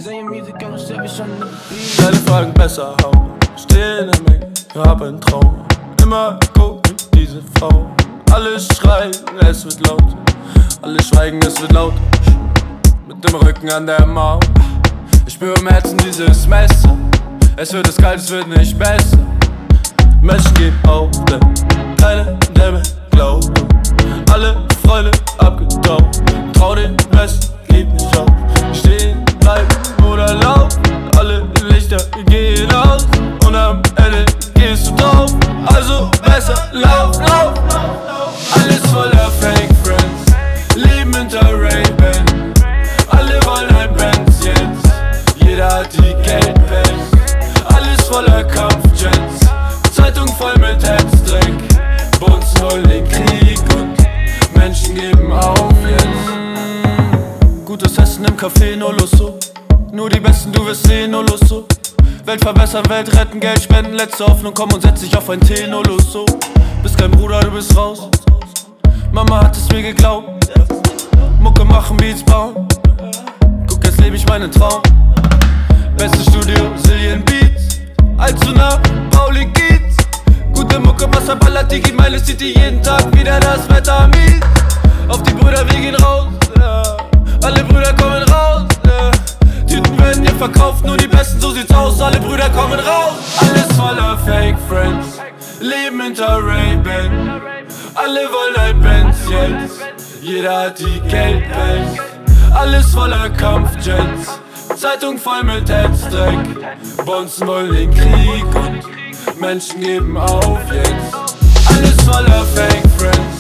Deine Fragen besser hauen, steh in der Menge, hab einen Traum. Immer gucken, diese Frau. Alle schreien, es wird laut. Alle schweigen, es wird laut. Mit dem Rücken an der Mauer. Ich spüre im Herzen dieses Messer. Es wird kalt, es wird nicht besser. Menschen geben auf, denn keiner, der mir glaubt. Alle Freunde abgetaucht. Trau den Besten, gib nicht auf. Stehen, bleiben oder laufen. Alle Lichter gehen aus. Und am Ende gehst du drauf. Also besser lauf, lauf. Alles voller Fake Friends. Leben hinter Ray-Ban. Alle wollen ein Benz jetzt. Jeder hat die Geldbank. Alles voller Kampfjets. Zeitung voll mit Hetzdreck. Bunzen wollen den Krieg und Menschen geben auf jetzt. Gutes Essen im Café, no Lusso. Nur die Besten, du wirst sehen, no Lusso. Welt verbessern, Welt retten, Geld spenden, letzte Hoffnung, komm und setz dich auf ein Tee, no Lusso. Bist kein Bruder, du bist raus. Mama hat es mir geglaubt. Mucke machen, Beats bauen. Guck, jetzt lebe ich meinen Traum. Beste Studio, Zillion Beats. Allzu nah, Pauli Kiez. Gute Mucke, Wasser ballert, die geht meine City jeden Tag wieder das Wetter mies. Auf die Brüder, wir gehen raus, ja. Alle Brüder kommen raus, ja. Tüten werden hier verkauft, nur die Besten, so sieht's aus. Alle Brüder kommen raus. Alles voller Fake Friends. Leben hinter Ray-Ban. Alle wollen ein Benz jetzt. Jeder hat die Geldbank. Alles voller Kampfjets. Zeitung voll mit Hetzdreck. Bonzen wollen den Krieg und Menschen geben auf jetzt. Alles voller Fake Friends.